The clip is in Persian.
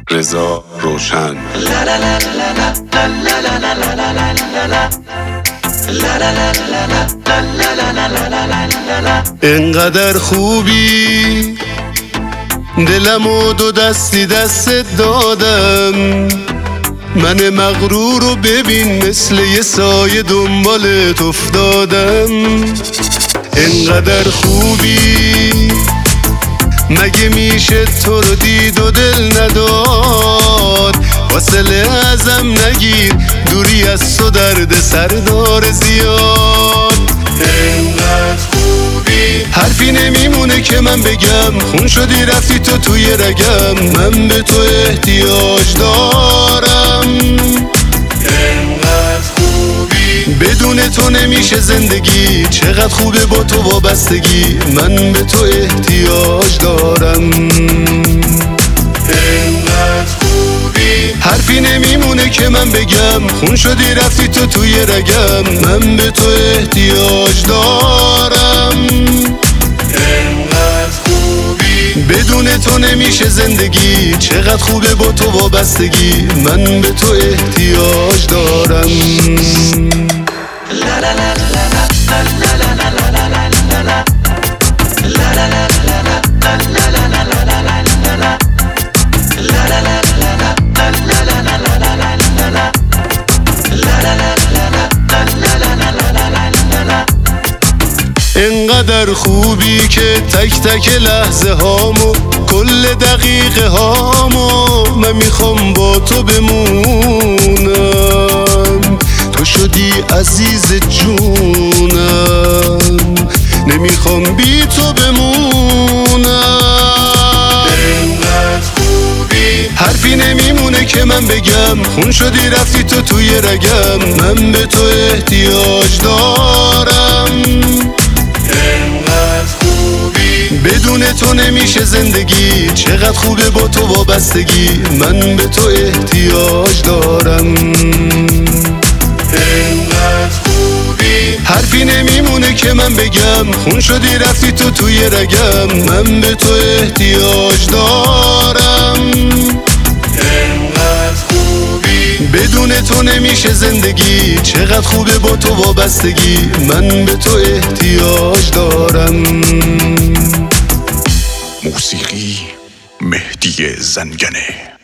رضا روشن. انقدر خوبی دلمو دو دستی دستت دادم، من مغرور رو ببین مثل یه سایه دنبالت افتادم. انقدر خوبی مگه میشه تو رو دید و دل نداد، فاصله ازم نگیر دوری از تو درد سردار زیاد. انقدر خوبی حرفی نمیمونه که من بگم، خون شدی رفتی تو توی رگم، من به تو احتیاج دارم. انقدر خوبی بدون تو نمیشه زندگی، چقدر خوبه با تو وابستگی، من به تو احتیاج دارم. انقدر خوبی حرفی نمیمونه که من بگم، خون شدی رفتی تو توی رگم، من به تو احتیاج دارم. انقدر خوبی بدون تو نمیشه زندگی، چقدر خوبه با تو وابستگی، من به تو احتیاج دارم. انقدر خوبی که تک تک لحظه هامو کل دقیقه هامو من میخوام با تو بمونم، تو شدی عزیز جونم، نمیخوام بی تو بمونم. انقدر خوبی حرفی نمیمونه که من بگم، خون شدی رفتی تو توی رگم، من به تو احتیاج دارم. انقدر خوبی بدون تو نمیشه زندگی، چقدر خوبه با تو وابستگی، من به تو احتیاج دارم. انقدر خوبی حرفی نمیمونه که من بگم، خون شدی رفتی تو توی رگم، من به تو احتیاج دارم. انقدر خوبی بدون تو نمیشه زندگی، چقدر خوبه با تو وابستگی، من به تو احتیاج دارم. موسیقی مهدی زنگنه.